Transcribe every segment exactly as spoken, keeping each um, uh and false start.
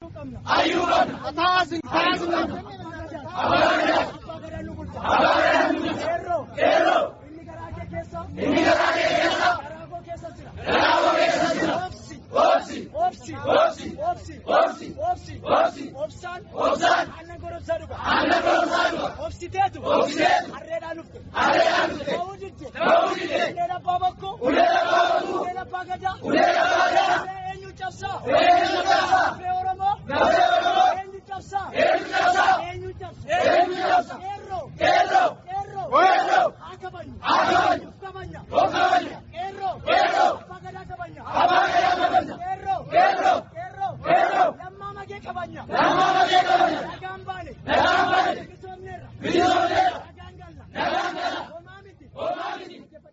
Ayuban. Atasin. Atasin. Abadan. Abadan. Kero. Kero. Inni garage kesa. Inni garage kesa. Karago kesa sila. Karago kesa sila. Opsi. Opsi. Opsi. Opsi. Opsi. Opsi. Opsi. Opsan. Opsan. Anna goro saruga. Anna goro saruga. Opsi tetu. Opsi tetu. Arreda nufte. Arreda nufte. Bawujite. Bawujite. Ulera babakko. Ulera babakko. Ulera bagada. Ulera bagada. Enyu chapsa. Enyu chapsa. Oromo. Oromo. Enyu chapsa. Enyu chapsa. Enyu chapsa. Enyu chapsa. Erro. Erro. Erro. Erro. Akabanyu. Akabanyu. Ukabanya. Ukabanya. Erro. Erro. Bagada kabanya. Bagada kabanya. Erro. Erro. Erro. Erro. Lamma mage kabanya. Lamma mage kabanya. Nagambale. Nagambale. Bisomnera. Bisomnera. Nagangala. Nagangala. Omamiti. Omamiti.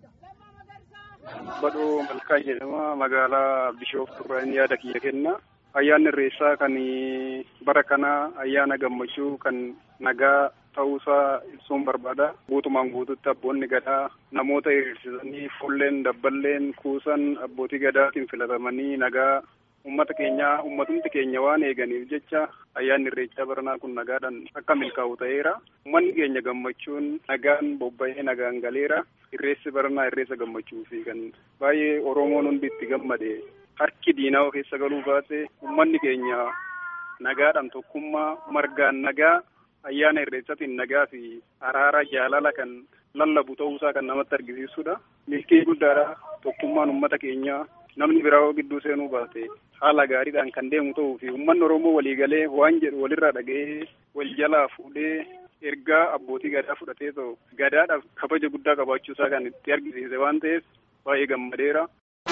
Badoo Malkaa jedhama magaalaa Bishooftuu irraa yaada kiyya kenna. Ayyaanni Irreechaa kan bara kana ayyaana gammachuu kan nagaa ta'uusaa ibsuun barbaada. Guutumaan guututti abboonni gadaa namoota hiriirsisanii fuulleen dabballeen kuusan abbootii gadaatiin filatamanii nagaa ummata keenya ummatumti keenya waan eeganiif jecha ayyaanni Irreechaa baranaa kun nagaadhaan akka milkaa'u ta'eera. Ummanni keenya gammachuun nagaan bobba'ee nagaan galeera. Irreessi baranaa irreessa gammachuu fi kan baay'ee Oromoon hundi itti gammade harki diinaa keessa galuu baate ummanni keenya nagaadhaan tokkummaa margaan nagaa ayyaana irreessatiin nagaa fi araara jaalala kan lallabu ta'uusaa kan namatti argisiisudha. Milkii guddaadha tokkummaan ummata keenyaa namni biraa gidduu seenuu baate haala gaariidhaan kan deemu ta'uu fi ummanni Oromoo waliigalee waan jedhu walirraa dhaga'ee wal jalaa fuudhee ergaa abbootii gadaa fudhatee ta'u gadaadhaaf kabaja guddaa qabaachuusaa kan itti argisiise waan ta'eef baay'ee gammadeera.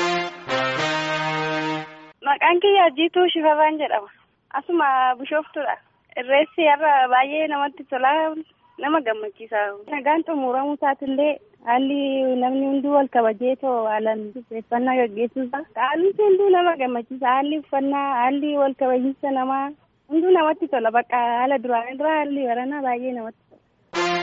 Maqaan kiyya Jiituu Shifabaan jedhama. Asuma Bishooftuudha. Irreessi har'a baay'ee namatti tolaa, nama gammachiisa. Nagaan xumuramuu isaatillee haalli namni hunduu wal kabajee too haalaan uffannaa gaggeessuusaa. Haalli hunduu nama gammachiisa. Haalli uffannaa, haalli wal kabajiinsa namaa hunduu namatti tola. Bakka haala duraan irraa haalli baranaa baay'ee namatti tola.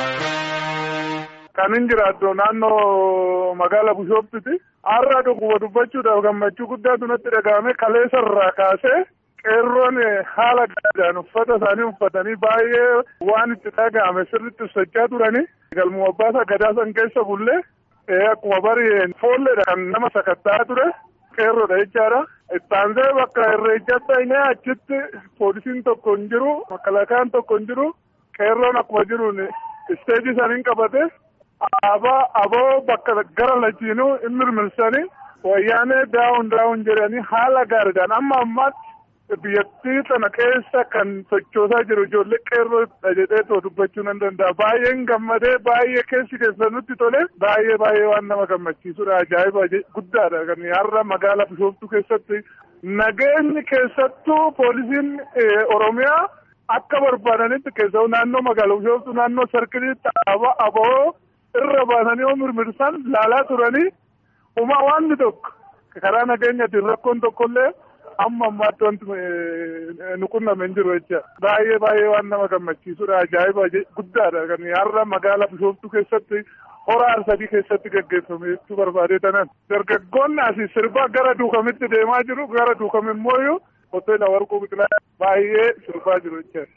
Kan hin jiraattu naannoo magaalaa Bishooftuuti. Har'a dhuguma dubbachuudhaaf gammachuu guddaatu natti dhagahame kaleessa irraa kaasee qeerroon haala gaariidhaan uffata isaanii uffatanii baay'ee waan itti dhagahame sirriitti uffachaa turanii galmuu abbaasaa gadaa san keessa bullee akkuma bari foolleedha kan nama sakattaa ture qeerroodha jechaadha. Ittaansee bakka irreechatti inni achitti poolisiin tokko hin jiru, makalakaan tokko hin jiru, qeerroon akkuma jiruun isteejii saniin qabate abaa aboo bakka gara lachiinuu hin mirmirsanii wayyaanee daawun daawun jedhanii haala gaariidhaan amma ammaatti biyyattii sana keessa kan sochoosaa jiru ijoollee qeerroodha jedhee too dubbachuu nan danda'a. Baay'een gammadee baay'ee keessi keessa nutti tole baay'ee baay'ee waan nama gammachiisudha. Ajaa'iba guddaadha kan har'a magaalaa Bishooftuu keessatti nageenyi keessattuu poolisiin Oromiyaa akka barbaadanitti keessaa naannoo magaalaa Bishooftuu naannoo sarkiliitti abaa aboo irra baasanii oo mirmirsan laalaa turanii uma wanti tokko karaa nageenyaatiin rakkoon tokkollee amma ammaatti wanti nu qunname hin jiru jecha baay'ee baay'ee waan nama gammachiisudha. Ajaa'iba guddaadha kan har'a magaalaa Bishooftuu keessatti hora arsadii keessatti gaggeeffame jechuu barbaadee tanan dargaggoonni asii sirbaa gara duukamitti deemaa jiru gara duukam immoo hoteela warquu biqilaa baay'ee sirbaa jiru jecha.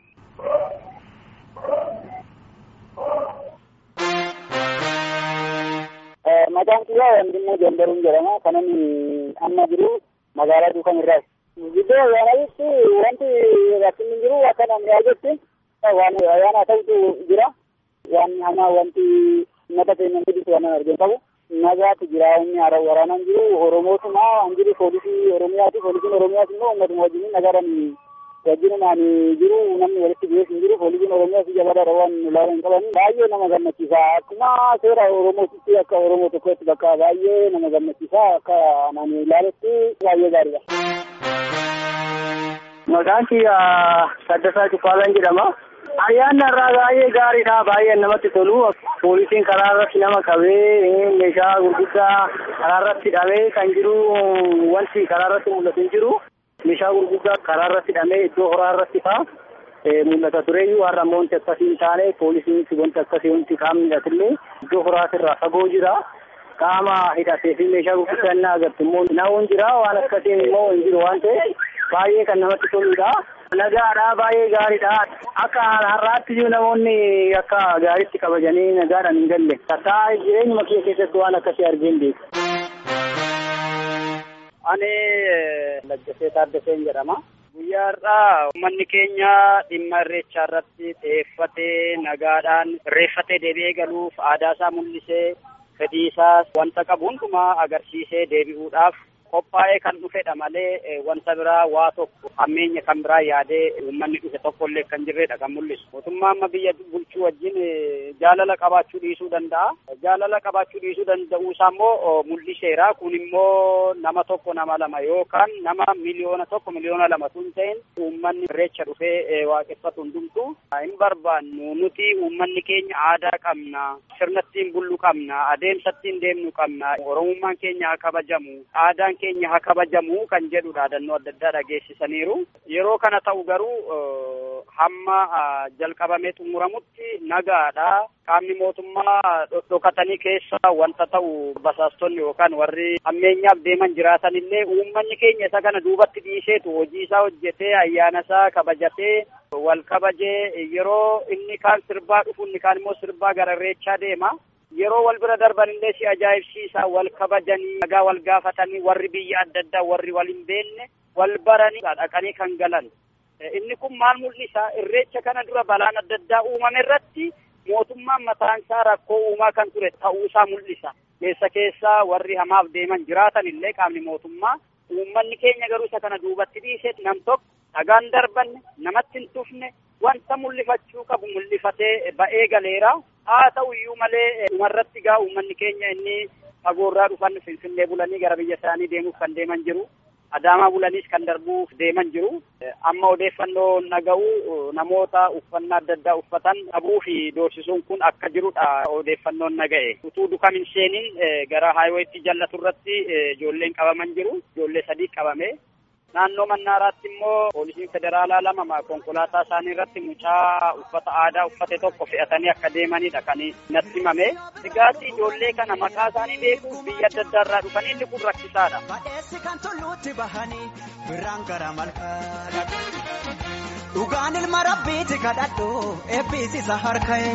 Maqaan kiyyaa Wandimmoo Jambaruun jedhama. Kanan amma jiru magaalaa Duukam irraa. Gidduu ayyaanaatti wanti rakkinni hin jiru akka namni argetti waan ayyaana ta'utu jira. Waan hamaa wanti uummata keenya guddisu waan arginu qabu. Nagaatu jira humni waraanaan jiru Oromootuma an jiru poolisii Oromiyaati. Poolisiin Oromiyaas immoo uummatuma wajjin nagaadhaan wajjinumaan jiru namni walitti bu'ees hin jiru. Poolisiin Oromiyaas jabaadha waan ilaalaa hin qaban baay'ee nama gammachiisa. Akkuma seera Oromootti akka Oromoo tokkotti bakka baay'ee nama gammachiisa. Akka namni ilaaletti baay'ee gaariidha. Maqaan kiyya Saddasaa Cuffaalaan jedhama. Ayyaanni irraa baay'ee gaariidha. Baay'ee namatti tolu. Poolisiin karaa irratti nama qabee meeshaa gurguddaa karaa irratti hidhamee kan jiru wanti karaa irratti mul'atu hin jiru. Meeshaa gurguddaa karaa irratti hidhamee iddoo horaa irratti fa'aa mul'ata tureyyuu har'a immoo wanti akkasii hin taane poolisiin wanti akkasii wanti qaamni hidhatillee iddoo horaatirraa fagoo jira. Qaama hidhatee fi meeshaa gurguddaa inni agartu immoo naawwan jira waan akkasiin immoo hin jiru waan ta'eef baay'ee kan namatti toludha. Nagaadha baay'ee gaariidha. Akka har'aatti iyyuu namoonni akka gaariitti kabajanii nagaadhaan hin galle. Tataa jireenyuma kee keessatti waan akkasii argeen beeku. Ani Laggasee Taaddaseen jedhama. Guyyaa har'aa uummanni keenya dhimma irreechaa irratti xiyyeeffatee nagaadhaan irreeffatee deebi'ee galuuf aadaa isaa mul'isee fedhii isaas wanta qabu hundumaa agarsiisee deebi'uudhaaf qophaa'ee kan dhufedha malee wanta biraa waa tokko hammeenya kan biraa yaadee uummanni dhufe tokkollee kan jirredha kan mul'isu. Mootummaa amma biyya bulchuu wajjin jaalala qabaachuu dhiisuu danda'a. Jaalala qabaachuu dhiisuu danda'uu isaa immoo mul'iseera. Kun immoo nama tokko nama lama yookaan nama miliyoona tokko miliyoona lama tun ta'in uummanni irreecha dhufee waaqeffatu hundumtu hin barbaannu. Nuti uummanni keenya aadaa qabna, sirna ittiin bullu qabna, adeemsa ittiin deemnu qabna, oromummaan keenya haa kabajamu, aadaan keenya haa kabajamu kan jedhu dhaadannoo adda addaa dhageessisaniiru. Yeroo kana ta'u garuu hamma jalqabamee xumuramutti nagaadha. Qaamni mootummaa dhokatanii keessa wanta ta'u basaastonni yookaan warri hammeenyaaf deeman jiraatanillee uummanni keenya isa kana duubatti dhiiseetu hojii isaa hojjetee ayyaana isaa kabajatee wal kabajee yeroo inni kaan sirbaa dhufu inni kaan immoo sirbaa gara irreechaa deema. Yeroo wal bira darban illee si ajaa'ibsiisa wal kabajanii nagaa wal gaafatanii warri biyya adda addaa warri wal hin beekne wal baranii dhaqanii kan galan. Inni kun maal mul'isa? Irreecha kana dura balaan adda addaa uumame irratti mootummaan mataan isaa rakkoo uumaa kan ture ta'uu isaa mul'isa. Keessa keessa warri hamaaf deeman jiraatan illee qaamni mootummaa uummanni keenya garuu isa kana duubatti dhiisee nam tokko dhagaan darbanne namatti hin tufne wanta mul'ifachuu qabu mul'ifatee ba'ee galeera. Haa ta'u iyyuu malee dhumarratti gaa uummanni keenya inni fagoorraa dhufan Finfinnee bulanii gara biyya isaanii deemuuf kan deeman jiru. Adaamaa bulaniis kan darbuuf deeman jiru. Amma odeeffannoo naga'u namoota uffannaa adda addaa uffatan dhabuu fi doorsisuun kun akka jirudha odeeffannoon naga'e. Utuu dukam hin seeniin gara haayiweetti jallatu irratti ijoolleen qabaman jiru. Ijoollee sadii qabame. Naannoo Mannaaraatti immoo poolisiin federaalaa lama konkolaataa isaanii irratti mucaa uffata aadaa uffate tokko fe'atanii akka deemanidha kan natti himame. Egaati ijoollee kana maqaa isaanii beekuuf biyya adda addaa irraa dhufanii inni kun rakkisaadha. Badheessi kan tulluutti bahanii birraan gara malkaadha. Dhugaan ilma rabbiiti kadhadhu eebbisiisa harka'e.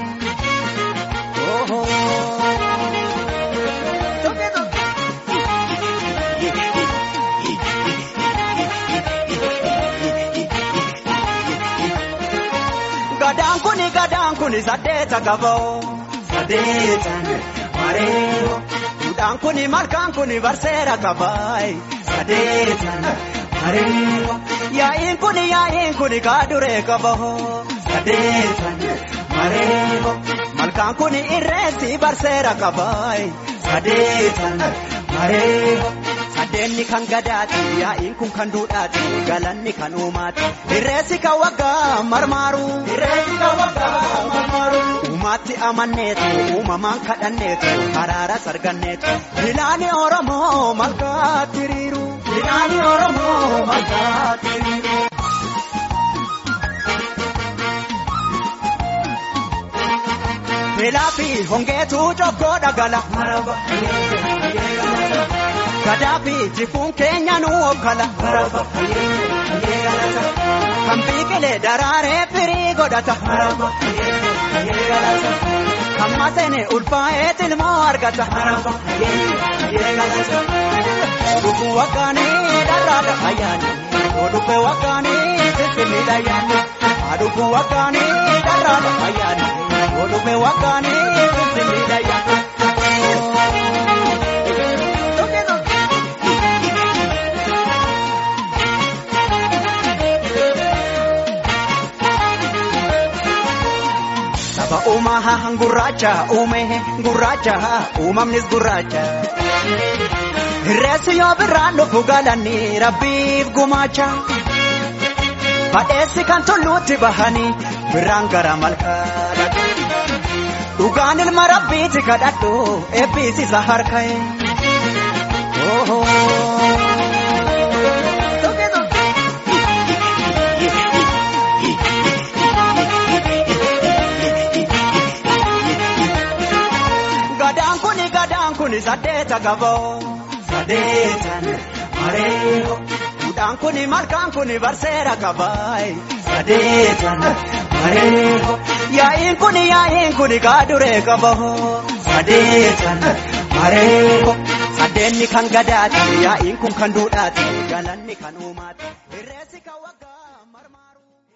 Gadaan kuni gadaan kuni saddeeta qaboo saddeetan mareero. Duudhaan kuni malkaan kuni barseera qabaay saddeetan mareero. Yaa'iin kuni yaa'iin kuni kaaduree qaboo saddeetan mareero. Malkaan kuni irreessi barseera qabaay saddeetan mareero. Sadeenni kan gadaati yaa'iin kun kan duudhaati galanni kan uumaati. Irreessi kan waggaa marmaaru irreessi kan waggaa marmaaru. Uumaatti amanneetu uumamaan kadhanneetu haraara sarganneetu. Bilaani Oromoo malkaatti hiriiru bilaani Oromoo malkaatti hiriiru. Beelaa fi hongeetu jokkoo dhagala. Gadaa fi jifuun keenya nu okkala. Kan biqilee daraaree firii godhata. Kan maseene ulfaa'ee tilmoo argata. Dhuguu waggaanii dharraadha ayyaani. Odubbe waggaanii finfinniidha ayyaani. Dhuguu waggaanii dharraadha ayyaani. Odubbe waggaanii finfinniidha ayyaani. Uumaha gurraacha uume gurraacha uumamnis gurraacha. Irreessi yoo birraan dhufu galanii rabbiif gumaacha. Badheessi kan tulluutti bahanii birraan gara malkaadha. Dhugaan ilma rabbiiti kadhadhu eebbisiisa harka'e. Kuni saddeeta qaboo saddeetan mareero. duudhaan kuni malkaan kuni barseera qabaay sadeetan mareeko yaa'iin kuni yaa'iin kuni gaaduree qabaho sadeetan mareeko sadeenni kan gadaati yaa'iin kun kan duudhaati galanni kan uumaati irreessi kan waggaa marmaa.